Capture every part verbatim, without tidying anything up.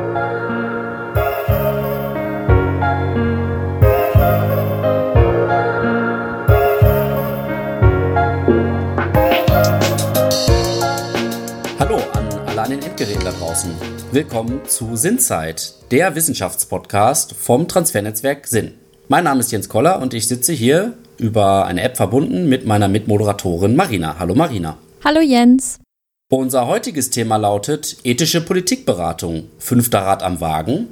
An den Endgeräten da draußen. Willkommen zu Sinnzeit, der Wissenschaftspodcast vom Transfernetzwerk Sinn. Mein Name ist Jens Koller und ich sitze hier über eine App verbunden mit meiner Mitmoderatorin Marina. Hallo Marina. Hallo Jens. Unser heutiges Thema lautet ethische Politikberatung, fünfter Rat am Wagen.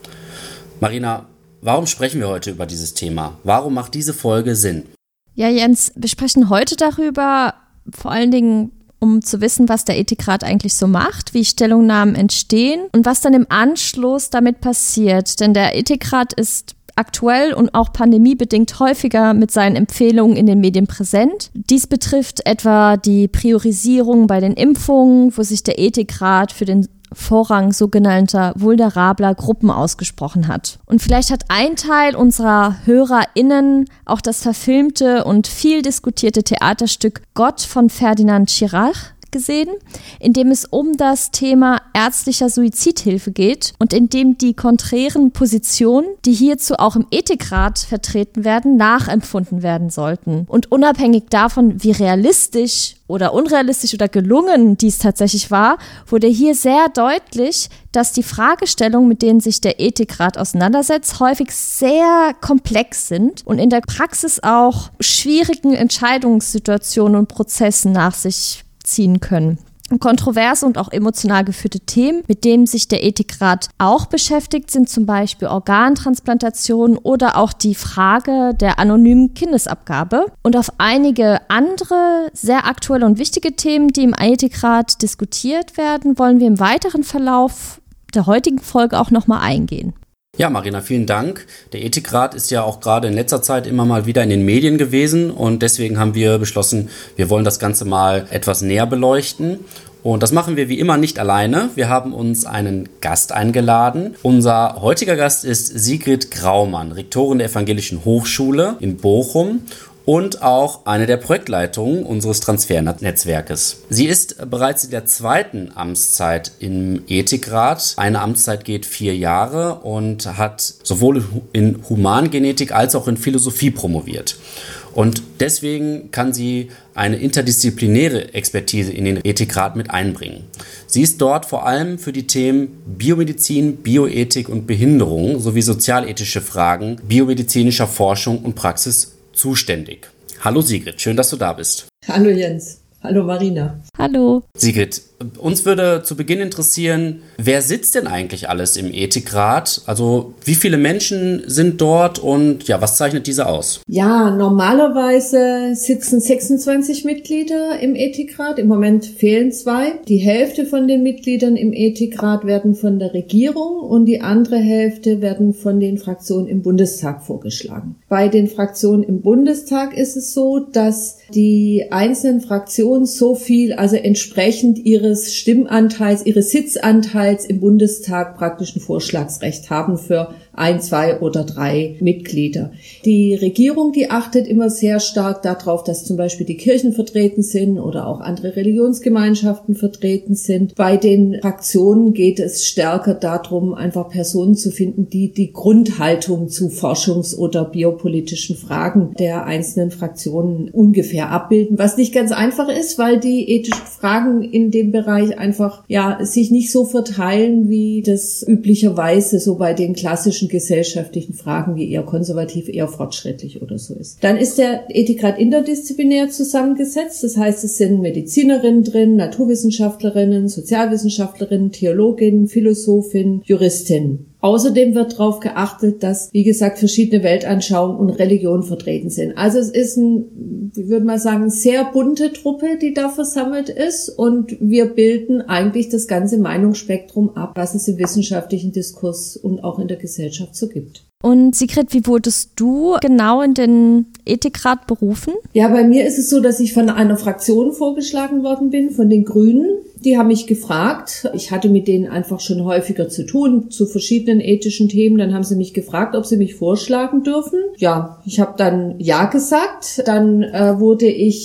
Marina, warum sprechen wir heute über dieses Thema? Warum macht diese Folge Sinn? Ja Jens, wir sprechen heute darüber, vor allen Dingen um zu wissen, was der Ethikrat eigentlich so macht, wie Stellungnahmen entstehen und was dann im Anschluss damit passiert. Denn der Ethikrat ist aktuell und auch pandemiebedingt häufiger mit seinen Empfehlungen in den Medien präsent. Dies betrifft etwa die Priorisierung bei den Impfungen, wo sich der Ethikrat für den Vorrang sogenannter vulnerabler Gruppen ausgesprochen hat. Und vielleicht hat ein Teil unserer HörerInnen auch das verfilmte und viel diskutierte Theaterstück Gott von Ferdinand Schirach gesehen, in dem es um das Thema ärztlicher Suizidhilfe geht und in dem die konträren Positionen, die hierzu auch im Ethikrat vertreten werden, nachempfunden werden sollten. Und unabhängig davon, wie realistisch oder unrealistisch oder gelungen dies tatsächlich war, wurde hier sehr deutlich, dass die Fragestellungen, mit denen sich der Ethikrat auseinandersetzt, häufig sehr komplex sind und in der Praxis auch schwierigen Entscheidungssituationen und Prozessen nach sich ziehen können. Kontroverse und auch emotional geführte Themen, mit denen sich der Ethikrat auch beschäftigt, sind zum Beispiel Organtransplantation oder auch die Frage der anonymen Kindesabgabe. Und auf einige andere sehr aktuelle und wichtige Themen, die im Ethikrat diskutiert werden, wollen wir im weiteren Verlauf der heutigen Folge auch nochmal eingehen. Ja, Marina, vielen Dank. Der Ethikrat ist ja auch gerade in letzter Zeit immer mal wieder in den Medien gewesen und deswegen haben wir beschlossen, wir wollen das Ganze mal etwas näher beleuchten. Und das machen wir wie immer nicht alleine. Wir haben uns einen Gast eingeladen. Unser heutiger Gast ist Sigrid Graumann, Rektorin der Evangelischen Hochschule in Bochum und auch eine der Projektleitungen unseres Transfernetzwerkes. Sie ist bereits in der zweiten Amtszeit im Ethikrat. Eine Amtszeit geht vier Jahre und hat sowohl in Humangenetik als auch in Philosophie promoviert. Und deswegen kann sie eine interdisziplinäre Expertise in den Ethikrat mit einbringen. Sie ist dort vor allem für die Themen Biomedizin, Bioethik und Behinderung sowie sozialethische Fragen biomedizinischer Forschung und Praxis zuständig. Hallo Sigrid, schön, dass du da bist. Hallo Jens. Hallo Marina. Hallo. Sigrid, uns würde zu Beginn interessieren, wer sitzt denn eigentlich alles im Ethikrat? Also wie viele Menschen sind dort und ja, was zeichnet diese aus? Ja, normalerweise sitzen sechsundzwanzig Mitglieder im Ethikrat. Im Moment fehlen zwei. Die Hälfte von den Mitgliedern im Ethikrat werden von der Regierung und die andere Hälfte werden von den Fraktionen im Bundestag vorgeschlagen. Bei den Fraktionen im Bundestag ist es so, dass die einzelnen Fraktionen so viel, also entsprechend ihres Stimmanteils, ihres Sitzanteils im Bundestag praktisch ein Vorschlagsrecht haben für ein, zwei oder drei Mitglieder. Die Regierung, die achtet immer sehr stark darauf, dass zum Beispiel die Kirchen vertreten sind oder auch andere Religionsgemeinschaften vertreten sind. Bei den Fraktionen geht es stärker darum, einfach Personen zu finden, die die Grundhaltung zu forschungs- oder biopolitischen Fragen der einzelnen Fraktionen ungefähr abbilden, was nicht ganz einfach ist, weil die ethischen Fragen in dem Bereich einfach ja sich nicht so verteilen, wie das üblicherweise so bei den klassischen gesellschaftlichen Fragen wie eher konservativ, eher fortschrittlich oder so ist. Dann ist der Ethikrat interdisziplinär zusammengesetzt. Das heißt, es sind Medizinerinnen drin, Naturwissenschaftlerinnen, Sozialwissenschaftlerinnen, Theologinnen, Philosophinnen, Juristinnen. Außerdem wird darauf geachtet, dass, wie gesagt, verschiedene Weltanschauungen und Religionen vertreten sind. Also es ist ein, ich würde mal sagen, sehr bunte Truppe, die da versammelt ist. Und wir bilden eigentlich das ganze Meinungsspektrum ab, was es im wissenschaftlichen Diskurs und auch in der Gesellschaft so gibt. Und Sigrid, wie wurdest du genau in den Ethikrat berufen? Ja, bei mir ist es so, dass ich von einer Fraktion vorgeschlagen worden bin, von den Grünen. Die haben mich gefragt. Ich hatte mit denen einfach schon häufiger zu tun, zu verschiedenen ethischen Themen. Dann haben sie mich gefragt, ob sie mich vorschlagen dürfen. Ja, ich habe dann ja gesagt. Dann äh, wurde ich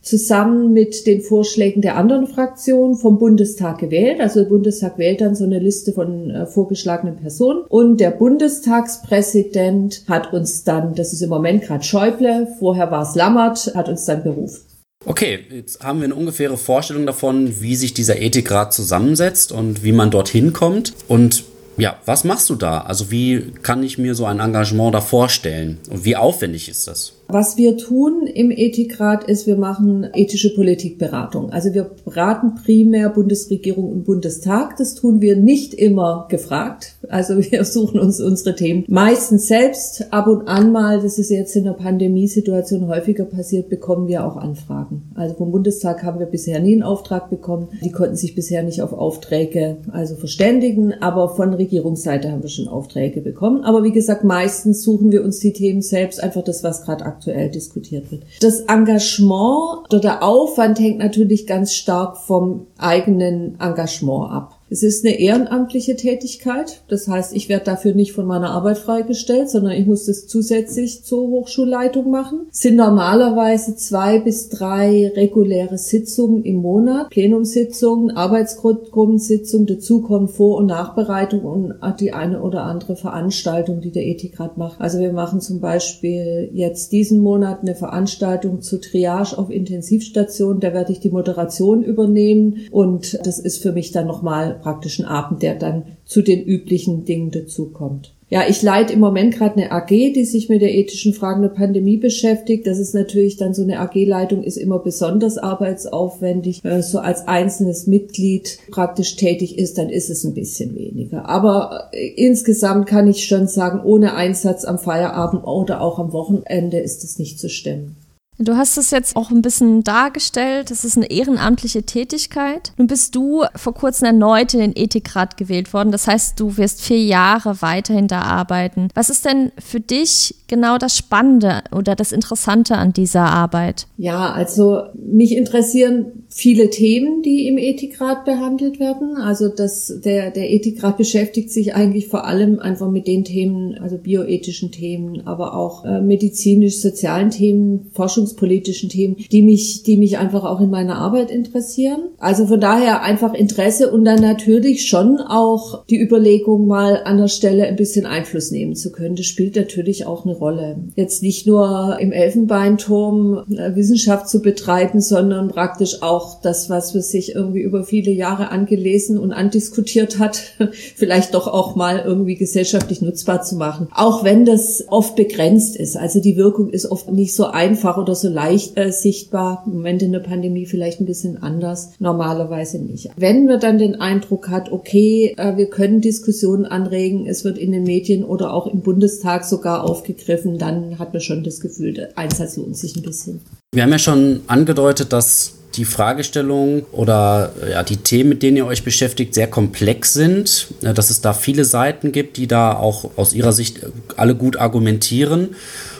zusammen mit den Vorschlägen der anderen Fraktionen vom Bundestag gewählt. Also der Bundestag wählt dann so eine Liste von äh, vorgeschlagenen Personen und der Bundestagspräsident hat uns dann, das ist im Moment gerade Schäuble, vorher war es Lammert, hat uns dann berufen. Okay, jetzt haben wir eine ungefähre Vorstellung davon, wie sich dieser Ethikrat zusammensetzt und wie man dorthin kommt. Und ja, was machst du da? Also wie kann ich mir so ein Engagement da vorstellen und wie aufwendig ist das? Was wir tun im Ethikrat ist, wir machen ethische Politikberatung. Also wir beraten primär Bundesregierung und Bundestag. Das tun wir nicht immer gefragt. Also wir suchen uns unsere Themen meistens selbst. Ab und an mal, das ist jetzt in der Pandemiesituation häufiger passiert, bekommen wir auch Anfragen. Also vom Bundestag haben wir bisher nie einen Auftrag bekommen. Die konnten sich bisher nicht auf Aufträge also verständigen. Aber von Regierungsseite haben wir schon Aufträge bekommen. Aber wie gesagt, meistens suchen wir uns die Themen selbst, einfach das, was gerade aktuell aktuell diskutiert wird. Das Engagement oder der Aufwand hängt natürlich ganz stark vom eigenen Engagement ab. Es ist eine ehrenamtliche Tätigkeit. Das heißt, ich werde dafür nicht von meiner Arbeit freigestellt, sondern ich muss das zusätzlich zur Hochschulleitung machen. Es sind normalerweise zwei bis drei reguläre Sitzungen im Monat, Plenumssitzungen, Arbeitsgruppensitzungen, dazu kommen Vor- und Nachbereitung und die eine oder andere Veranstaltung, die der Ethikrat macht. Also wir machen zum Beispiel jetzt diesen Monat eine Veranstaltung zur Triage auf Intensivstation. Da werde ich die Moderation übernehmen und das ist für mich dann nochmal praktisch ein Abend, der dann zu den üblichen Dingen dazukommt. Ja, ich leite im Moment gerade eine A G, die sich mit der ethischen Fragen der Pandemie beschäftigt. Das ist natürlich dann so eine A G-Leitung ist immer besonders arbeitsaufwendig. Wenn man so als einzelnes Mitglied praktisch tätig ist, dann ist es ein bisschen weniger. Aber insgesamt kann ich schon sagen, ohne Einsatz am Feierabend oder auch am Wochenende ist es nicht zu stemmen. Du hast es jetzt auch ein bisschen dargestellt, es ist eine ehrenamtliche Tätigkeit. Nun bist du vor kurzem erneut in den Ethikrat gewählt worden. Das heißt, du wirst vier Jahre weiterhin da arbeiten. Was ist denn für dich genau das Spannende oder das Interessante an dieser Arbeit? Ja, also mich interessieren viele Themen, die im Ethikrat behandelt werden. Also das, der, der Ethikrat beschäftigt sich eigentlich vor allem einfach mit den Themen, also bioethischen Themen, aber auch äh, medizinisch-sozialen Themen, forschungspolitischen Themen, die mich, die mich einfach auch in meiner Arbeit interessieren. Also von daher einfach Interesse und dann natürlich schon auch die Überlegung, mal an der Stelle ein bisschen Einfluss nehmen zu können. Das spielt natürlich auch eine Rolle. Jetzt nicht nur im Elfenbeinturm äh, Wissenschaft zu betreiben, sondern praktisch auch das, was man sich irgendwie über viele Jahre angelesen und andiskutiert hat, vielleicht doch auch mal irgendwie gesellschaftlich nutzbar zu machen. Auch wenn das oft begrenzt ist. Also die Wirkung ist oft nicht so einfach oder so leicht äh, sichtbar. Im Moment in der Pandemie vielleicht ein bisschen anders, normalerweise nicht. Wenn man dann den Eindruck hat, okay, äh, wir können Diskussionen anregen, es wird in den Medien oder auch im Bundestag sogar aufgegriffen, dann hat man schon das Gefühl, der Einsatz lohnt sich ein bisschen. Wir haben ja schon angedeutet, dass die Fragestellungen oder ja, die Themen, mit denen ihr euch beschäftigt, sehr komplex sind, dass es da viele Seiten gibt, die da auch aus ihrer Sicht alle gut argumentieren.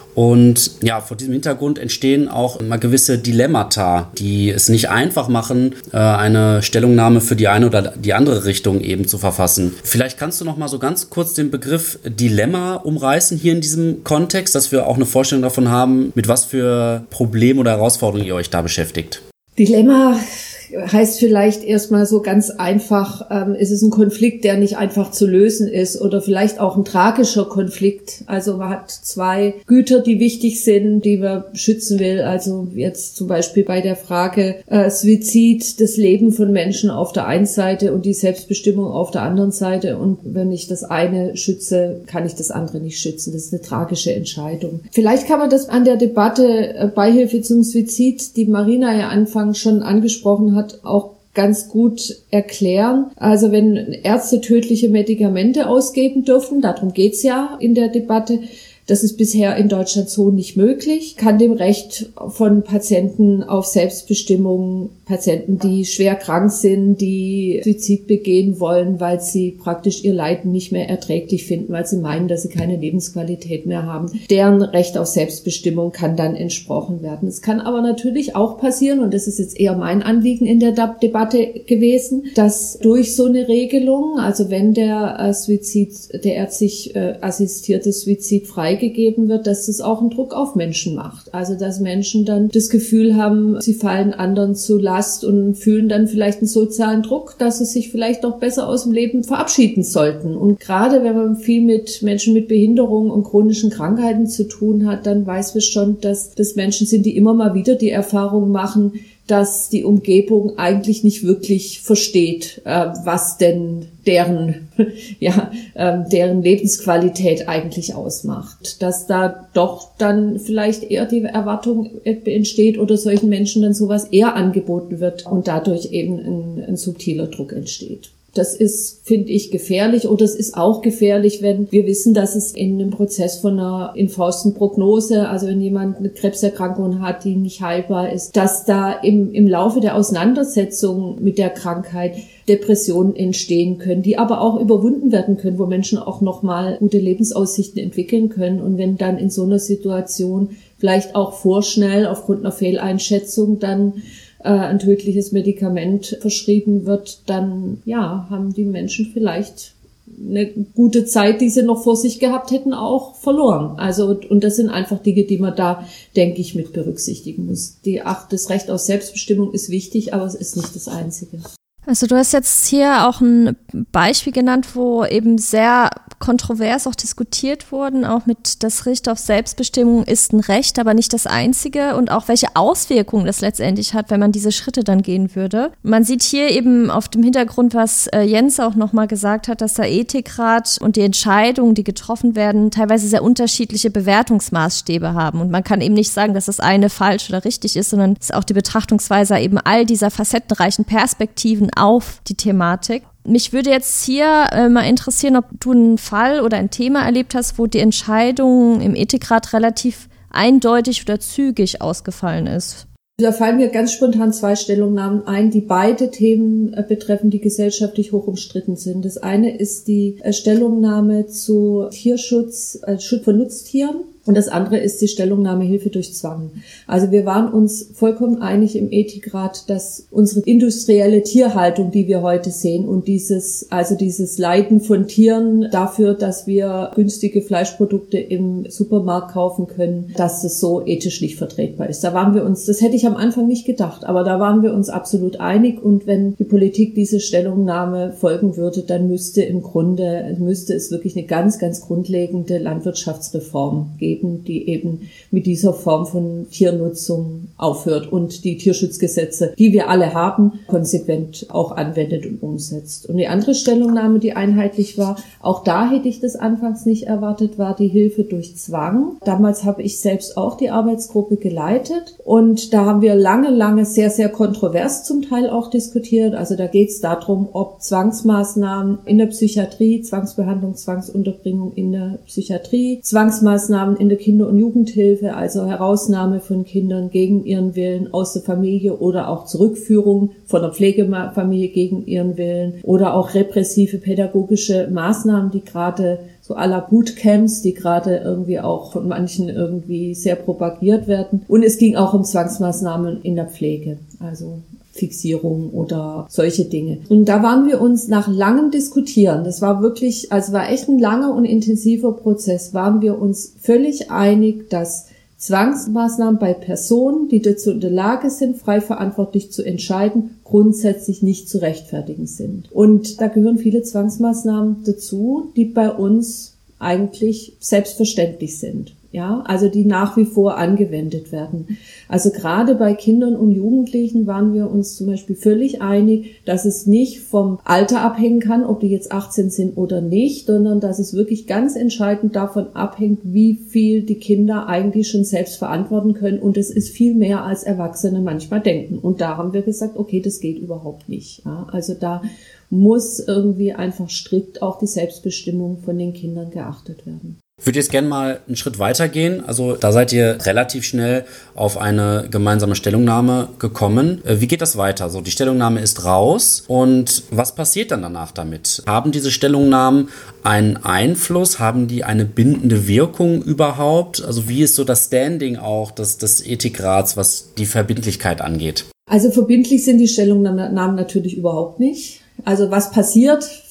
Und ja, vor diesem Hintergrund entstehen auch mal gewisse Dilemmata, die es nicht einfach machen, eine Stellungnahme für die eine oder die andere Richtung eben zu verfassen. Vielleicht kannst du noch mal so ganz kurz den Begriff Dilemma umreißen hier in diesem Kontext, dass wir auch eine Vorstellung davon haben, mit was für Problemen oder Herausforderungen ihr euch da beschäftigt. Dilemma heißt vielleicht erstmal so ganz einfach, ähm, ist es ein Konflikt, der nicht einfach zu lösen ist oder vielleicht auch ein tragischer Konflikt. Also man hat zwei Güter, die wichtig sind, die man schützen will. Also jetzt zum Beispiel bei der Frage äh, Suizid, das Leben von Menschen auf der einen Seite und die Selbstbestimmung auf der anderen Seite. Und wenn ich das eine schütze, kann ich das andere nicht schützen. Das ist eine tragische Entscheidung. Vielleicht kann man das an der Debatte äh, Beihilfe zum Suizid, die Marina ja anfangs schon angesprochen hat, hat auch ganz gut erklären. Also wenn Ärzte tödliche Medikamente ausgeben dürfen, darum geht's ja in der Debatte, das ist bisher in Deutschland so nicht möglich, kann dem Recht von Patienten auf Selbstbestimmung, Patienten, die schwer krank sind, die Suizid begehen wollen, weil sie praktisch ihr Leiden nicht mehr erträglich finden, weil sie meinen, dass sie keine Lebensqualität mehr haben. Deren Recht auf Selbstbestimmung kann dann entsprochen werden. Es kann aber natürlich auch passieren, und das ist jetzt eher mein Anliegen in der Debatte gewesen, dass durch so eine Regelung, also wenn der äh, Suizid, der ärztlich äh, assistierte Suizid frei freigegeben wird, dass es auch einen Druck auf Menschen macht. Also dass Menschen dann das Gefühl haben, sie fallen anderen zu Last und fühlen dann vielleicht einen sozialen Druck, dass sie sich vielleicht doch besser aus dem Leben verabschieden sollten. Und gerade wenn man viel mit Menschen mit Behinderungen und chronischen Krankheiten zu tun hat, dann weiß man schon, dass das Menschen sind, die immer mal wieder die Erfahrung machen, dass die Umgebung eigentlich nicht wirklich versteht, äh, was denn deren, ja, äh, deren Lebensqualität eigentlich ausmacht. Dass da doch dann vielleicht eher die Erwartung entsteht oder solchen Menschen dann sowas eher angeboten wird und dadurch eben ein, ein subtiler Druck entsteht. Das ist, finde ich, gefährlich, oder es ist auch gefährlich, wenn wir wissen, dass es in einem Prozess von einer infausten Prognose, also wenn jemand eine Krebserkrankung hat, die nicht heilbar ist, dass da im, im Laufe der Auseinandersetzung mit der Krankheit Depressionen entstehen können, die aber auch überwunden werden können, wo Menschen auch nochmal gute Lebensaussichten entwickeln können. Und wenn dann in so einer Situation vielleicht auch vorschnell aufgrund einer Fehleinschätzung dann ein tödliches Medikament verschrieben wird, dann ja, haben die Menschen vielleicht eine gute Zeit, die sie noch vor sich gehabt hätten, auch verloren. Also und das sind einfach Dinge, die man da, denke ich, mit berücksichtigen muss. Die ach, das Recht auf Selbstbestimmung ist wichtig, aber es ist nicht das Einzige. Also du hast jetzt hier auch ein Beispiel genannt, wo eben sehr kontrovers auch diskutiert wurden, auch mit das Recht auf Selbstbestimmung ist ein Recht, aber nicht das einzige, und auch welche Auswirkungen das letztendlich hat, wenn man diese Schritte dann gehen würde. Man sieht hier eben auf dem Hintergrund, was äh, Jens auch nochmal gesagt hat, dass der Ethikrat und die Entscheidungen, die getroffen werden, teilweise sehr unterschiedliche Bewertungsmaßstäbe haben, und man kann eben nicht sagen, dass das eine falsch oder richtig ist, sondern es ist auch die Betrachtungsweise eben all dieser facettenreichen Perspektiven auf die Thematik. Mich würde jetzt hier äh, mal interessieren, ob du einen Fall oder ein Thema erlebt hast, wo die Entscheidung im Ethikrat relativ eindeutig oder zügig ausgefallen ist. Da fallen mir ganz spontan zwei Stellungnahmen ein, die beide Themen äh, betreffen, die gesellschaftlich hoch umstritten sind. Das eine ist die äh, Stellungnahme zu Tierschutz, äh, Schutz von Nutztieren. Und das andere ist die Stellungnahme Hilfe durch Zwang. Also wir waren uns vollkommen einig im Ethikrat, dass unsere industrielle Tierhaltung, die wir heute sehen, und dieses, also dieses Leiden von Tieren dafür, dass wir günstige Fleischprodukte im Supermarkt kaufen können, dass es so ethisch nicht vertretbar ist. Da waren wir uns, das hätte ich am Anfang nicht gedacht, aber da waren wir uns absolut einig. Und wenn die Politik diese Stellungnahme folgen würde, dann müsste im Grunde, müsste es wirklich eine ganz, ganz grundlegende Landwirtschaftsreform geben, die eben mit dieser Form von Tiernutzung aufhört und die Tierschutzgesetze, die wir alle haben, konsequent auch anwendet und umsetzt. Und die andere Stellungnahme, die einheitlich war, auch da hätte ich das anfangs nicht erwartet, war die Hilfe durch Zwang. Damals habe ich selbst auch die Arbeitsgruppe geleitet, und da haben wir lange, lange sehr, sehr kontrovers zum Teil auch diskutiert. Also da geht es darum, ob Zwangsmaßnahmen in der Psychiatrie, Zwangsbehandlung, Zwangsunterbringung in der Psychiatrie, Zwangsmaßnahmen in der Kinder- und Jugendhilfe, also Herausnahme von Kindern gegen ihren Willen aus der Familie oder auch Zurückführung von der Pflegefamilie gegen ihren Willen, oder auch repressive pädagogische Maßnahmen, die gerade so à la Bootcamps, die gerade irgendwie auch von manchen irgendwie sehr propagiert werden. Und es ging auch um Zwangsmaßnahmen in der Pflege, also Fixierung oder solche Dinge. Und da waren wir uns nach langem Diskutieren, das war wirklich, also war echt ein langer und intensiver Prozess, waren wir uns völlig einig, dass Zwangsmaßnahmen bei Personen, die dazu in der Lage sind, frei verantwortlich zu entscheiden, grundsätzlich nicht zu rechtfertigen sind. Und da gehören viele Zwangsmaßnahmen dazu, die bei uns eigentlich selbstverständlich sind. Ja, also die nach wie vor angewendet werden. Also gerade bei Kindern und Jugendlichen waren wir uns zum Beispiel völlig einig, dass es nicht vom Alter abhängen kann, ob die jetzt achtzehn sind oder nicht, sondern dass es wirklich ganz entscheidend davon abhängt, wie viel die Kinder eigentlich schon selbst verantworten können. Und es ist viel mehr, als Erwachsene manchmal denken. Und da haben wir gesagt, okay, das geht überhaupt nicht. Ja, also da muss irgendwie einfach strikt auch die Selbstbestimmung von den Kindern geachtet werden. Ich würde jetzt gerne mal einen Schritt weiter gehen. Also da seid ihr relativ schnell auf eine gemeinsame Stellungnahme gekommen. Wie geht das weiter? Also die Stellungnahme ist raus, und was passiert dann danach damit? Haben diese Stellungnahmen einen Einfluss? Haben die eine bindende Wirkung überhaupt? Also wie ist so das Standing auch des, des Ethikrats, was die Verbindlichkeit angeht? Also verbindlich sind die Stellungnahmen natürlich überhaupt nicht. Also was passiert,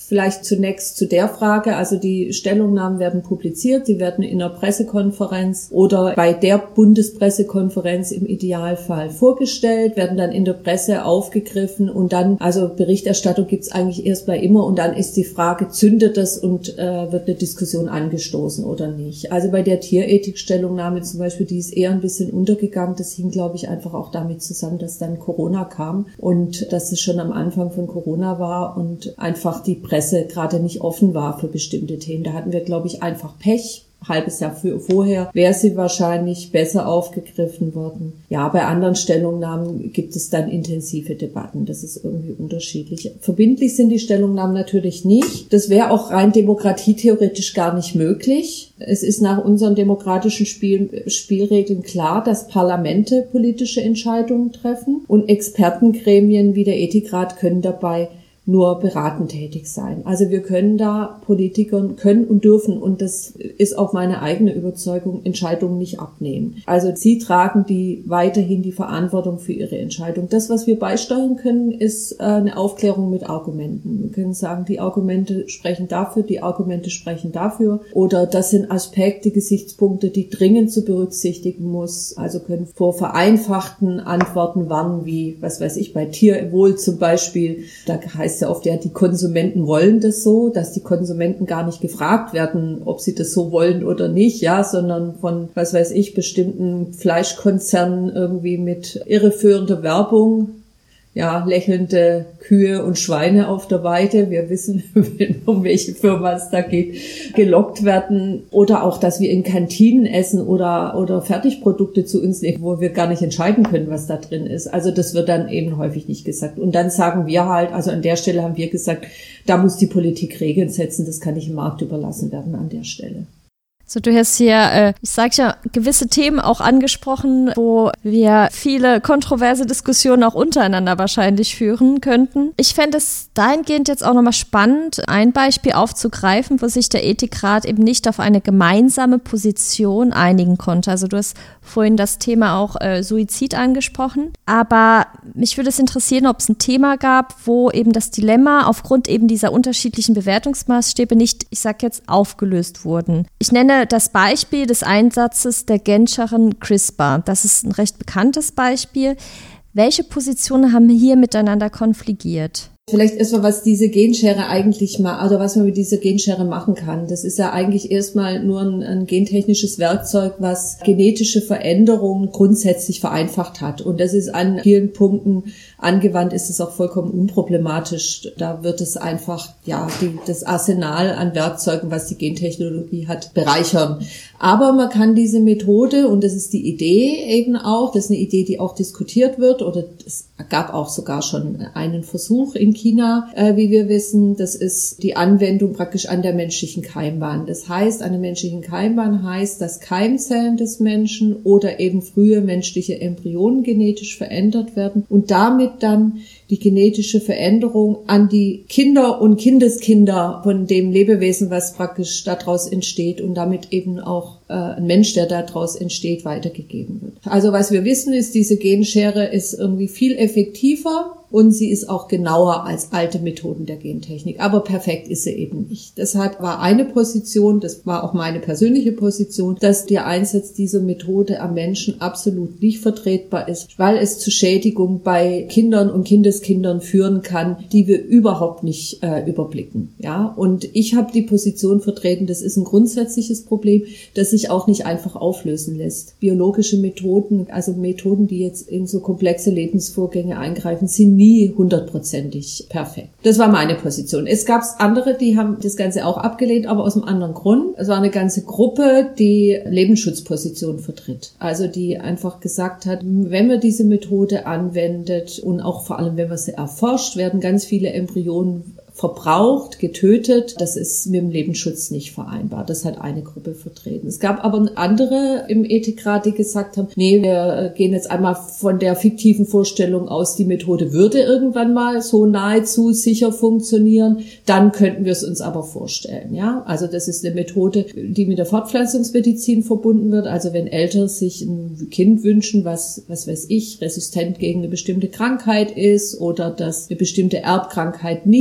vielleicht zunächst zu der Frage, also die Stellungnahmen werden publiziert, die werden in einer Pressekonferenz oder bei der Bundespressekonferenz im Idealfall vorgestellt, werden dann in der Presse aufgegriffen und dann, also Berichterstattung gibt's eigentlich erst bei immer und dann ist die Frage, zündet das und äh, wird eine Diskussion angestoßen oder nicht. Also bei der Tierethikstellungnahme zum Beispiel, die ist eher ein bisschen untergegangen, das hing, glaube ich, einfach auch damit zusammen, dass dann Corona kam und dass es schon am Anfang von Corona war und einfach die Presse gerade nicht offen war für bestimmte Themen. Da hatten wir, glaube ich, einfach Pech. Halbes Jahr für, vorher wäre sie wahrscheinlich besser aufgegriffen worden. Ja, bei anderen Stellungnahmen gibt es dann intensive Debatten. Das ist irgendwie unterschiedlich. Verbindlich sind die Stellungnahmen natürlich nicht. Das wäre auch rein demokratietheoretisch gar nicht möglich. Es ist nach unseren demokratischen Spiel, Spielregeln klar, dass Parlamente politische Entscheidungen treffen und Expertengremien wie der Ethikrat können dabei nur beratend tätig sein. Also wir können da Politikern können und dürfen, und das ist auch meine eigene Überzeugung, Entscheidungen nicht abnehmen. Also sie tragen die weiterhin die Verantwortung für ihre Entscheidung. Das, was wir beisteuern können, ist eine Aufklärung mit Argumenten. Wir können sagen, die Argumente sprechen dafür, die Argumente sprechen dafür, oder das sind Aspekte, Gesichtspunkte, die dringend zu berücksichtigen muss. Also können vor vereinfachten Antworten warnen, wie, was weiß ich, bei Tierwohl zum Beispiel, da heißt ja oft, ja, die Konsumenten wollen das so, dass die Konsumenten gar nicht gefragt werden, ob sie das so wollen oder nicht, ja, sondern von, was weiß ich, bestimmten Fleischkonzernen irgendwie mit irreführender Werbung, ja, lächelnde Kühe und Schweine auf der Weide, wir wissen, um welche Firma es da geht, gelockt werden. Oder auch, dass wir in Kantinen essen oder oder Fertigprodukte zu uns nehmen, wo wir gar nicht entscheiden können, was da drin ist. Also das wird dann eben häufig nicht gesagt. Und dann sagen wir halt, also an der Stelle haben wir gesagt, da muss die Politik Regeln setzen, das kann nicht im Markt überlassen werden an der Stelle. So, du hast hier, äh, ich sag ja, gewisse Themen auch angesprochen, wo wir viele kontroverse Diskussionen auch untereinander wahrscheinlich führen könnten. Ich fände es dahingehend jetzt auch nochmal spannend, ein Beispiel aufzugreifen, wo sich der Ethikrat eben nicht auf eine gemeinsame Position einigen konnte. Also du hast vorhin das Thema auch äh, Suizid angesprochen, aber mich würde es interessieren, ob es ein Thema gab, wo eben das Dilemma aufgrund eben dieser unterschiedlichen Bewertungsmaßstäbe nicht, ich sag jetzt, aufgelöst wurden. Ich nenne das Beispiel des Einsatzes der Genscheren CRISPR. Das ist ein recht bekanntes Beispiel. Welche Positionen haben hier miteinander konfligiert? Vielleicht erstmal, was diese Genschere eigentlich macht, oder was man mit dieser Genschere machen kann. Das ist ja eigentlich erstmal nur ein, ein gentechnisches Werkzeug, was genetische Veränderungen grundsätzlich vereinfacht hat. Und das ist an vielen Punkten angewandt, ist es auch vollkommen unproblematisch. Da wird es einfach, ja, die, das Arsenal an Werkzeugen, was die Gentechnologie hat, bereichern. Aber man kann diese Methode, und das ist die Idee eben auch, das ist eine Idee, die auch diskutiert wird, oder es gab auch sogar schon einen Versuch in China, äh, wie wir wissen, das ist die Anwendung praktisch an der menschlichen Keimbahn. Das heißt, an der menschlichen Keimbahn heißt, dass Keimzellen des Menschen oder eben frühe menschliche Embryonen genetisch verändert werden und damit dann die genetische Veränderung an die Kinder und Kindeskinder von dem Lebewesen, was praktisch daraus entsteht, und damit eben auch äh, ein Mensch, der daraus entsteht, weitergegeben wird. Also was wir wissen ist, diese Genschere ist irgendwie viel effektiver und sie ist auch genauer als alte Methoden der Gentechnik. Aber perfekt ist sie eben nicht. Deshalb war eine Position, das war auch meine persönliche Position, dass der Einsatz dieser Methode am Menschen absolut nicht vertretbar ist, weil es zu Schädigung bei Kindern und Kindeskindern führen kann, die wir überhaupt nicht äh, überblicken. Ja, und ich habe die Position vertreten, das ist ein grundsätzliches Problem, das sich auch nicht einfach auflösen lässt. Biologische Methoden, also Methoden, die jetzt in so komplexe Lebensvorgänge eingreifen, sind nie hundertprozentig perfekt. Das war meine Position. Es gab andere, die haben das Ganze auch abgelehnt, aber aus einem anderen Grund. Es war eine ganze Gruppe, die Lebensschutzposition vertritt. Also die einfach gesagt hat, wenn man diese Methode anwendet und auch vor allem, wenn man sie erforscht, werden ganz viele Embryonen verbraucht, getötet. Das ist mit dem Lebensschutz nicht vereinbar. Das hat eine Gruppe vertreten. Es gab aber andere im Ethikrat, die gesagt haben, nee, wir gehen jetzt einmal von der fiktiven Vorstellung aus, die Methode würde irgendwann mal so nahezu sicher funktionieren. Dann könnten wir es uns aber vorstellen. Ja, also das ist eine Methode, die mit der Fortpflanzungsmedizin verbunden wird. Also wenn Eltern sich ein Kind wünschen, was, was weiß ich, resistent gegen eine bestimmte Krankheit ist oder das eine bestimmte Erbkrankheit nicht hat, die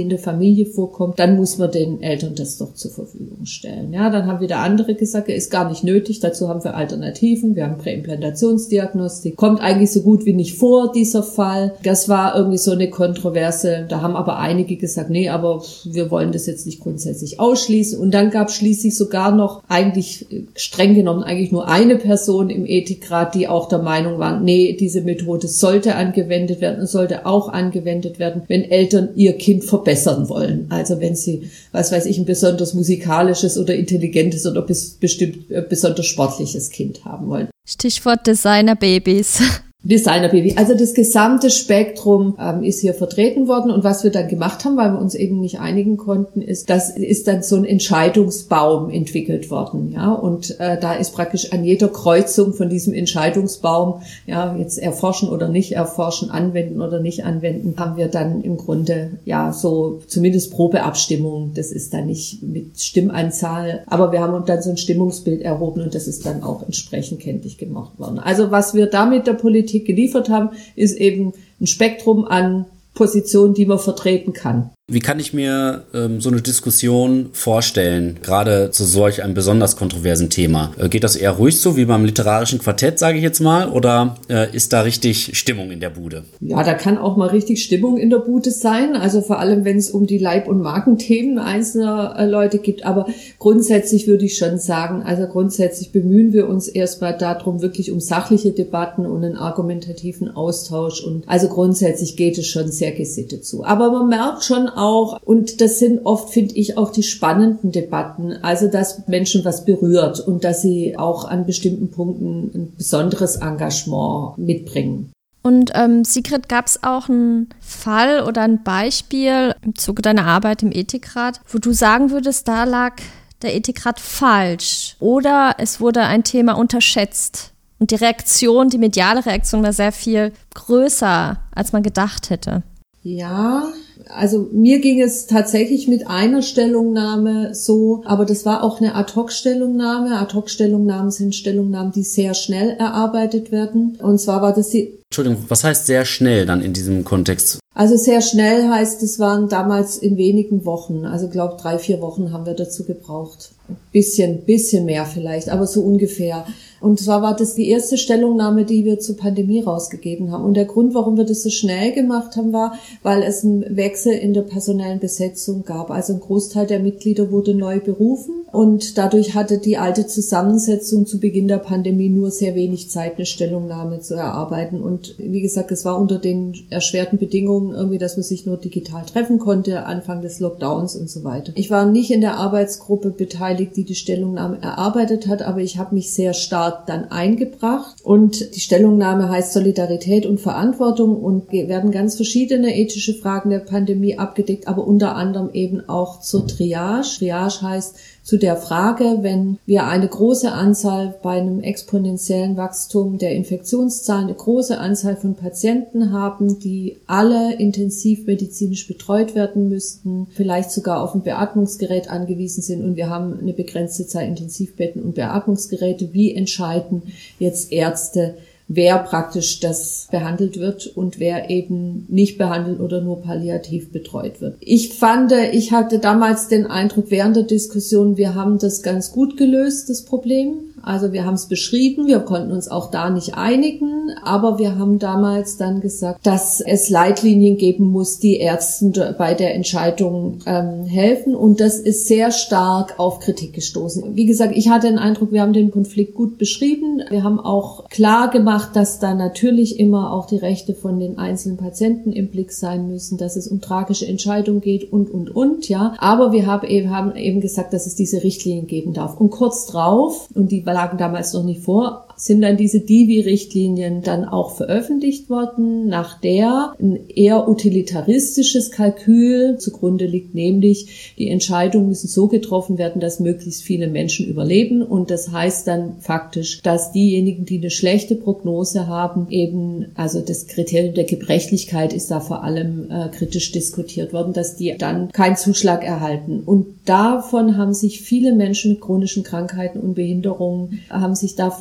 alleinstehende Familie vorkommt, dann muss man den Eltern das doch zur Verfügung stellen. Ja, dann haben wieder andere gesagt, er ist gar nicht nötig, dazu haben wir Alternativen, wir haben Präimplantationsdiagnostik, kommt eigentlich so gut wie nicht vor, dieser Fall. Das war irgendwie so eine Kontroverse, da haben aber einige gesagt, nee, aber wir wollen das jetzt nicht grundsätzlich ausschließen. Und dann gab es schließlich sogar noch eigentlich streng genommen eigentlich nur eine Person im Ethikrat, die auch der Meinung war, nee, diese Methode sollte angewendet werden und sollte auch angewendet werden, wenn Eltern ihr Kind verbessern wollen. Also wenn sie, was weiß ich, ein besonders musikalisches oder intelligentes oder bis, bestimmt äh, besonders sportliches Kind haben wollen. Stichwort Designerbabys. Designerbaby. Also das gesamte Spektrum ähm, ist hier vertreten worden und was wir dann gemacht haben, weil wir uns eben nicht einigen konnten, ist, das ist dann so ein Entscheidungsbaum entwickelt worden, ja, und äh, da ist praktisch an jeder Kreuzung von diesem Entscheidungsbaum, ja, jetzt erforschen oder nicht erforschen, anwenden oder nicht anwenden, haben wir dann im Grunde, ja, so zumindest Probeabstimmung, das ist dann nicht mit Stimmanzahl, aber wir haben uns dann so ein Stimmungsbild erhoben und das ist dann auch entsprechend kenntlich gemacht worden. Also was wir damit der Politik geliefert haben, ist eben ein Spektrum an Positionen, die man vertreten kann. Wie kann ich mir ähm, so eine Diskussion vorstellen, gerade zu solch einem besonders kontroversen Thema? Äh, geht das eher ruhig so, wie beim literarischen Quartett, sage ich jetzt mal, oder äh, ist da richtig Stimmung in der Bude? Ja, da kann auch mal richtig Stimmung in der Bude sein, also vor allem, wenn es um die Leib- und Markenthemen einzelner äh, Leute geht, aber grundsätzlich würde ich schon sagen, also grundsätzlich bemühen wir uns erstmal darum, wirklich um sachliche Debatten und einen argumentativen Austausch und also grundsätzlich geht es schon sehr gesittet zu. Aber man merkt schon auch, und das sind oft, finde ich, auch die spannenden Debatten, also dass Menschen was berührt und dass sie auch an bestimmten Punkten ein besonderes Engagement mitbringen. Und ähm, Sigrid, gab es auch einen Fall oder ein Beispiel im Zuge deiner Arbeit im Ethikrat, wo du sagen würdest, da lag der Ethikrat falsch oder es wurde ein Thema unterschätzt und die Reaktion, die mediale Reaktion war sehr viel größer, als man gedacht hätte? Ja, also mir ging es tatsächlich mit einer Stellungnahme so, aber das war auch eine Ad-Hoc-Stellungnahme. Ad-Hoc-Stellungnahmen sind Stellungnahmen, die sehr schnell erarbeitet werden. Und zwar war das die... Entschuldigung, was heißt sehr schnell dann in diesem Kontext? Also sehr schnell heißt, es waren damals in wenigen Wochen, also glaube drei, vier Wochen haben wir dazu gebraucht. Bisschen, bisschen mehr vielleicht, aber so ungefähr. Und zwar war das die erste Stellungnahme, die wir zur Pandemie rausgegeben haben. Und der Grund, warum wir das so schnell gemacht haben, war, weil es einen Wechsel in der personellen Besetzung gab. Also ein Großteil der Mitglieder wurde neu berufen und dadurch hatte die alte Zusammensetzung zu Beginn der Pandemie nur sehr wenig Zeit, eine Stellungnahme zu erarbeiten. Und wie gesagt, es war unter den erschwerten Bedingungen irgendwie, dass man sich nur digital treffen konnte, Anfang des Lockdowns und so weiter. Ich war nicht in der Arbeitsgruppe beteiligt, die die Stellungnahme erarbeitet hat, aber ich habe mich sehr stark dann eingebracht und die Stellungnahme heißt Solidarität und Verantwortung und werden ganz verschiedene ethische Fragen der Pandemie abgedeckt, aber unter anderem eben auch zur Triage. Triage heißt zu der Frage, wenn wir eine große Anzahl bei einem exponentiellen Wachstum der Infektionszahlen, eine große Anzahl von Patienten haben, die alle intensivmedizinisch betreut werden müssten, vielleicht sogar auf ein Beatmungsgerät angewiesen sind und wir haben eine begrenzte Zahl Intensivbetten und Beatmungsgeräte, wie entscheiden jetzt Ärzte, wer praktisch das behandelt wird und wer eben nicht behandelt oder nur palliativ betreut wird. Ich fand, ich hatte damals den Eindruck während der Diskussion, wir haben das ganz gut gelöst, das Problem. Also wir haben es beschrieben, wir konnten uns auch da nicht einigen, aber wir haben damals dann gesagt, dass es Leitlinien geben muss, die Ärzten bei der Entscheidung ähm, helfen und das ist sehr stark auf Kritik gestoßen. Wie gesagt, ich hatte den Eindruck, wir haben den Konflikt gut beschrieben, wir haben auch klar gemacht, dass da natürlich immer auch die Rechte von den einzelnen Patienten im Blick sein müssen, dass es um tragische Entscheidungen geht und, und, und, ja. Aber wir haben eben, haben eben gesagt, dass es diese Richtlinien geben darf. Und kurz drauf, und die lagen damals noch nicht vor, sind dann diese D I V I-Richtlinien dann auch veröffentlicht worden, nach der ein eher utilitaristisches Kalkül zugrunde liegt, nämlich die Entscheidungen müssen so getroffen werden, dass möglichst viele Menschen überleben und das heißt dann faktisch, dass diejenigen, die eine schlechte Prognose haben, eben, also das Kriterium der Gebrechlichkeit ist da vor allem äh, kritisch diskutiert worden, dass die dann keinen Zuschlag erhalten und davon haben sich viele Menschen mit chronischen Krankheiten und Behinderungen haben sich davon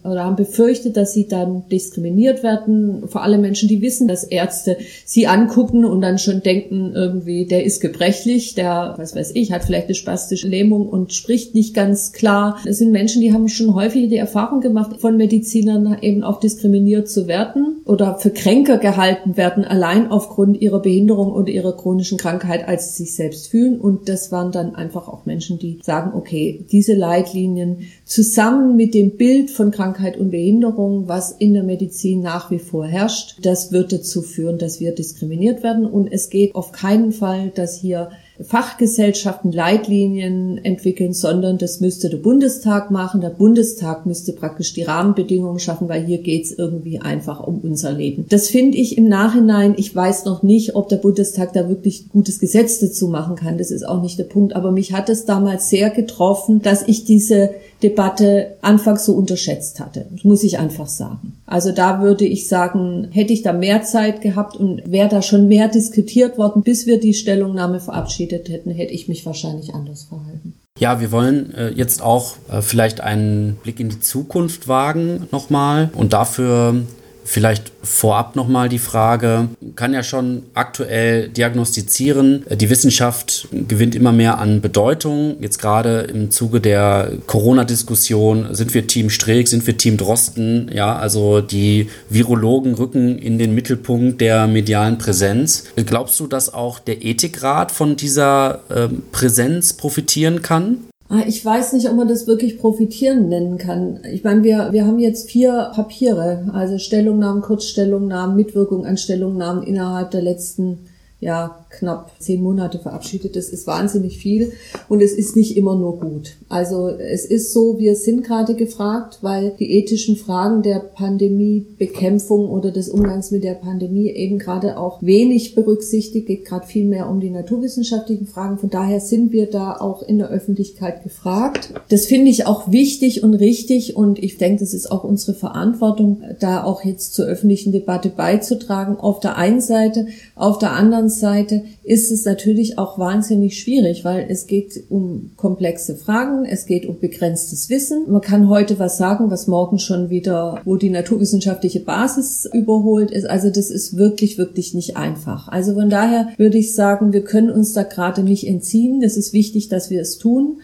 oder haben befürchtet, dass sie dann diskriminiert werden. Vor allem Menschen, die wissen, dass Ärzte sie angucken und dann schon denken, irgendwie, der ist gebrechlich, der, was weiß ich, hat vielleicht eine spastische Lähmung und spricht nicht ganz klar. Es sind Menschen, die haben schon häufig die Erfahrung gemacht, von Medizinern eben auch diskriminiert zu werden oder für kränker gehalten werden, allein aufgrund ihrer Behinderung oder ihrer chronischen Krankheit, als sie sich selbst fühlen. Und das waren dann einfach auch Menschen, die sagen, okay, diese Leitlinien zusammen mit dem Bild von Krankheit und Behinderung, was in der Medizin nach wie vor herrscht, das wird dazu führen, dass wir diskriminiert werden. Und es geht auf keinen Fall, dass hier Fachgesellschaften Leitlinien entwickeln, sondern das müsste der Bundestag machen. Der Bundestag müsste praktisch die Rahmenbedingungen schaffen, weil hier geht's irgendwie einfach um unser Leben. Das finde ich im Nachhinein, ich weiß noch nicht, ob der Bundestag da wirklich ein gutes Gesetz dazu machen kann. Das ist auch nicht der Punkt. Aber mich hat es damals sehr getroffen, dass ich diese Debatte anfangs so unterschätzt hatte. Das muss ich einfach sagen. Also da würde ich sagen, hätte ich da mehr Zeit gehabt und wäre da schon mehr diskutiert worden, bis wir die Stellungnahme verabschiedet hätten, hätte ich mich wahrscheinlich anders verhalten. Ja, wir wollen äh, jetzt auch äh, vielleicht einen Blick in die Zukunft wagen nochmal und dafür vielleicht vorab nochmal die Frage, kann ja schon aktuell diagnostizieren, die Wissenschaft gewinnt immer mehr an Bedeutung. Jetzt gerade im Zuge der Corona-Diskussion, sind wir Team Streeck, sind wir Team Drosten, ja, also die Virologen rücken in den Mittelpunkt der medialen Präsenz. Glaubst du, dass auch der Ethikrat von dieser äh, Präsenz profitieren kann? Ich weiß nicht, ob man das wirklich profitieren nennen kann. Ich meine, wir wir haben jetzt vier Papiere, also Stellungnahmen, Kurzstellungnahmen, Mitwirkung an Stellungnahmen innerhalb der letzten ja knapp zehn Monate verabschiedet. Das ist wahnsinnig viel und es ist nicht immer nur gut. Also es ist so, wir sind gerade gefragt, weil die ethischen Fragen der Pandemiebekämpfung oder des Umgangs mit der Pandemie eben gerade auch wenig berücksichtigt, geht gerade viel mehr um die naturwissenschaftlichen Fragen. Von daher sind wir da auch in der Öffentlichkeit gefragt. Das finde ich auch wichtig und richtig und ich denke, das ist auch unsere Verantwortung, da auch jetzt zur öffentlichen Debatte beizutragen. Auf der einen Seite, auf der anderen Seite ist es natürlich auch wahnsinnig schwierig, weil es geht um komplexe Fragen, es geht um begrenztes Wissen. Man kann heute was sagen, was morgen schon wieder, wo die naturwissenschaftliche Basis überholt ist. Also das ist wirklich, wirklich nicht einfach. Also von daher würde ich sagen, wir können uns da gerade nicht entziehen. Das ist wichtig, dass wir es tun.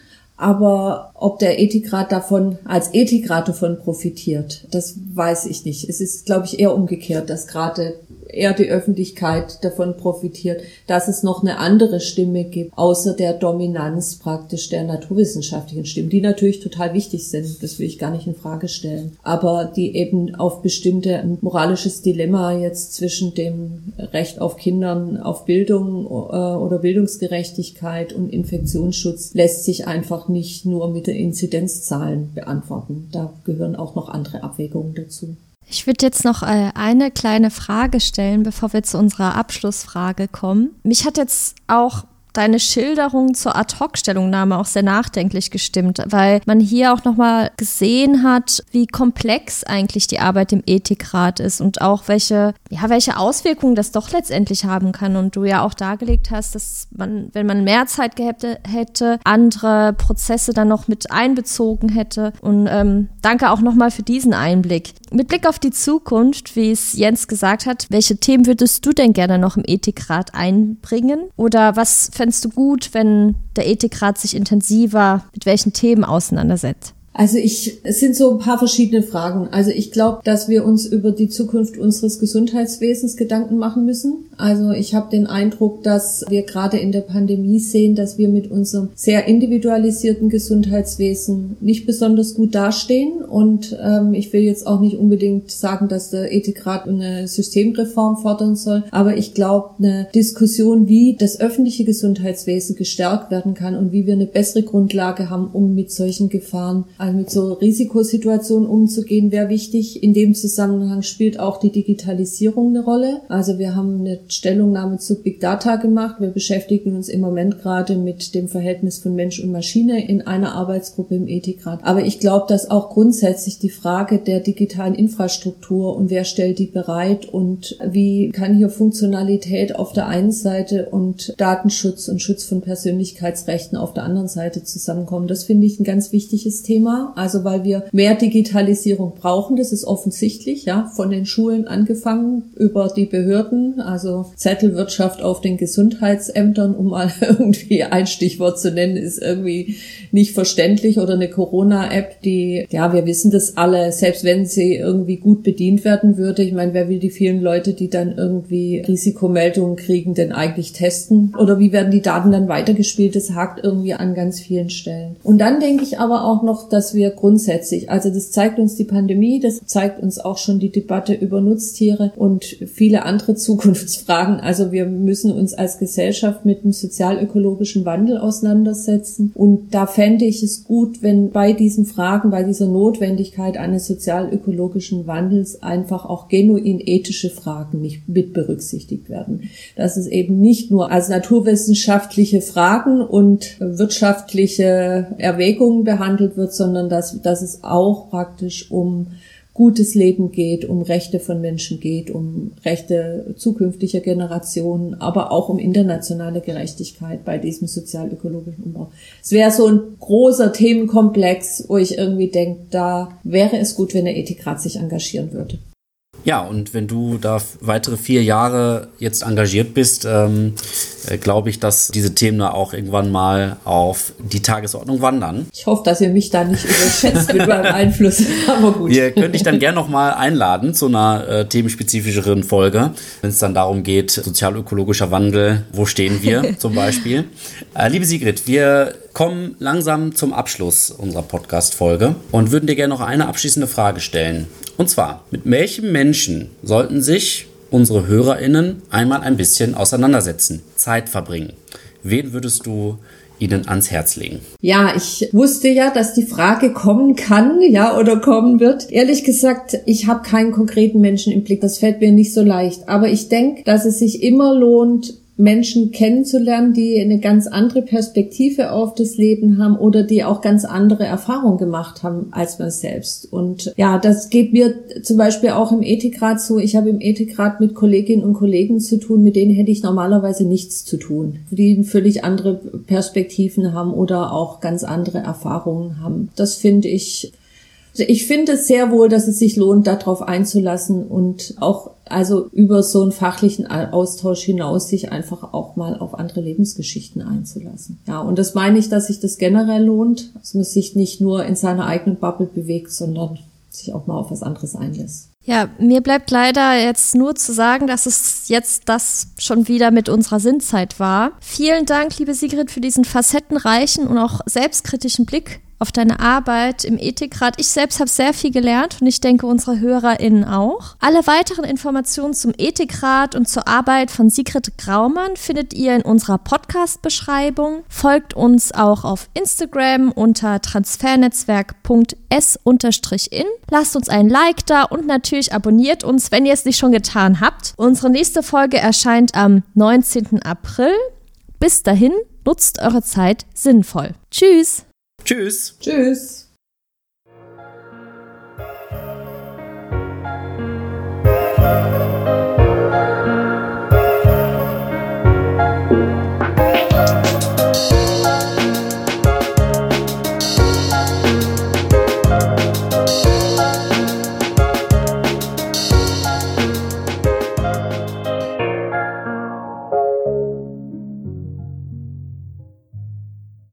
Aber ob der Ethikrat davon, als Ethikrat davon profitiert, das weiß ich nicht. Es ist, glaube ich, eher umgekehrt, dass gerade eher die Öffentlichkeit davon profitiert, dass es noch eine andere Stimme gibt, außer der Dominanz praktisch der naturwissenschaftlichen Stimmen, die natürlich total wichtig sind, das will ich gar nicht in Frage stellen, aber die eben auf bestimmte ein moralisches Dilemma jetzt zwischen dem Recht auf Kindern, auf Bildung äh, oder Bildungsgerechtigkeit und Infektionsschutz lässt sich einfach nicht nur mit den Inzidenzzahlen beantworten. Da gehören auch noch andere Abwägungen dazu. Ich würde jetzt noch äh, eine kleine Frage stellen, bevor wir zu unserer Abschlussfrage kommen. Mich hat jetzt auch deine Schilderung zur Ad-Hoc-Stellungnahme auch sehr nachdenklich gestimmt, weil man hier auch nochmal gesehen hat, wie komplex eigentlich die Arbeit im Ethikrat ist und auch welche, ja, welche Auswirkungen das doch letztendlich haben kann. Und du ja auch dargelegt hast, dass man, wenn man mehr Zeit gehabt hätte, andere Prozesse dann noch mit einbezogen hätte. Und ähm, danke auch nochmal für diesen Einblick. Mit Blick auf die Zukunft, wie es Jens gesagt hat, welche Themen würdest du denn gerne noch im Ethikrat einbringen? Oder was fändest du gut, wenn der Ethikrat sich intensiver mit welchen Themen auseinandersetzt? Also ich, es sind so ein paar verschiedene Fragen. Also ich glaube, dass wir uns über die Zukunft unseres Gesundheitswesens Gedanken machen müssen. Also ich habe den Eindruck, dass wir gerade in der Pandemie sehen, dass wir mit unserem sehr individualisierten Gesundheitswesen nicht besonders gut dastehen. Und ähm, ich will jetzt auch nicht unbedingt sagen, dass der Ethikrat eine Systemreform fordern soll. Aber ich glaube, eine Diskussion, wie das öffentliche Gesundheitswesen gestärkt werden kann und wie wir eine bessere Grundlage haben, um mit solchen Gefahren, also mit so Risikosituationen umzugehen, wäre wichtig. In dem Zusammenhang spielt auch die Digitalisierung eine Rolle. Also wir haben eine Stellungnahme zu Big Data gemacht. Wir beschäftigen uns im Moment gerade mit dem Verhältnis von Mensch und Maschine in einer Arbeitsgruppe im Ethikrat. Aber ich glaube, dass auch grundsätzlich die Frage der digitalen Infrastruktur und wer stellt die bereit und wie kann hier Funktionalität auf der einen Seite und Datenschutz und Schutz von Persönlichkeitsrechten auf der anderen Seite zusammenkommen. Das finde ich ein ganz wichtiges Thema. Thema, also weil wir mehr Digitalisierung brauchen, das ist offensichtlich, ja, von den Schulen angefangen über die Behörden, also Zettelwirtschaft auf den Gesundheitsämtern, um mal irgendwie ein Stichwort zu nennen, ist irgendwie nicht verständlich, oder eine Corona-App, die, ja, wir wissen das alle, selbst wenn sie irgendwie gut bedient werden würde, ich meine, wer will die vielen Leute, die dann irgendwie Risikomeldungen kriegen, denn eigentlich testen? Oder wie werden die Daten dann weitergespielt? Das hakt irgendwie an ganz vielen Stellen. Und dann denke ich aber auch noch, dass wir grundsätzlich, also das zeigt uns die Pandemie, das zeigt uns auch schon die Debatte über Nutztiere und viele andere Zukunftsfragen. Also wir müssen uns als Gesellschaft mit dem sozial-ökologischen Wandel auseinandersetzen. Und da fände ich es gut, wenn bei diesen Fragen, bei dieser Notwendigkeit eines sozial-ökologischen Wandels einfach auch genuin ethische Fragen nicht mit berücksichtigt werden. Dass es eben nicht nur als naturwissenschaftliche Fragen und wirtschaftliche Erwägungen behandelt wird, sondern dass, dass es auch praktisch um gutes Leben geht, um Rechte von Menschen geht, um Rechte zukünftiger Generationen, aber auch um internationale Gerechtigkeit bei diesem sozial-ökologischen Umbau. Es wäre so ein großer Themenkomplex, wo ich irgendwie denke, da wäre es gut, wenn der Ethikrat sich engagieren würde. Ja, und wenn du da weitere vier Jahre jetzt engagiert bist, ähm, äh, glaube ich, dass diese Themen da auch irgendwann mal auf die Tagesordnung wandern. Ich hoffe, dass ihr mich da nicht überschätzt mit meinem Einfluss, aber gut. Wir können dich dann gerne nochmal einladen zu einer äh, themenspezifischeren Folge, wenn es dann darum geht, sozial-ökologischer Wandel, wo stehen wir zum Beispiel. Äh, liebe Sigrid, wir kommen langsam zum Abschluss unserer Podcast-Folge und würden dir gerne noch eine abschließende Frage stellen. Und zwar, mit welchem Menschen sollten sich unsere HörerInnen einmal ein bisschen auseinandersetzen, Zeit verbringen? Wen würdest du ihnen ans Herz legen? Ja, ich wusste ja, dass die Frage kommen kann, ja, oder kommen wird. Ehrlich gesagt, ich habe keinen konkreten Menschen im Blick. Das fällt mir nicht so leicht. Aber ich denke, dass es sich immer lohnt, Menschen kennenzulernen, die eine ganz andere Perspektive auf das Leben haben oder die auch ganz andere Erfahrungen gemacht haben als man selbst. Und ja, das geht mir zum Beispiel auch im Ethikrat so. Ich habe im Ethikrat mit Kolleginnen und Kollegen zu tun, mit denen hätte ich normalerweise nichts zu tun, die völlig andere Perspektiven haben oder auch ganz andere Erfahrungen haben. Das finde ich Ich finde es sehr wohl, dass es sich lohnt, darauf einzulassen und auch also über so einen fachlichen Austausch hinaus sich einfach auch mal auf andere Lebensgeschichten einzulassen. Ja, und das meine ich, dass sich das generell lohnt, dass man sich nicht nur in seiner eigenen Bubble bewegt, sondern sich auch mal auf was anderes einlässt. Ja, mir bleibt leider jetzt nur zu sagen, dass es jetzt das schon wieder mit unserer Sinnzeit war. Vielen Dank, liebe Sigrid, für diesen facettenreichen und auch selbstkritischen Blick auf deine Arbeit im Ethikrat. Ich selbst habe sehr viel gelernt und ich denke, unsere HörerInnen auch. Alle weiteren Informationen zum Ethikrat und zur Arbeit von Sigrid Graumann findet ihr in unserer Podcast-Beschreibung. Folgt uns auch auf Instagram unter transfernetzwerk punkt s in. Lasst uns ein Like da und natürlich abonniert uns, wenn ihr es nicht schon getan habt. Unsere nächste Folge erscheint am neunzehnten April. Bis dahin, nutzt eure Zeit sinnvoll. Tschüss! Tschüss. Tschüss. Thank you.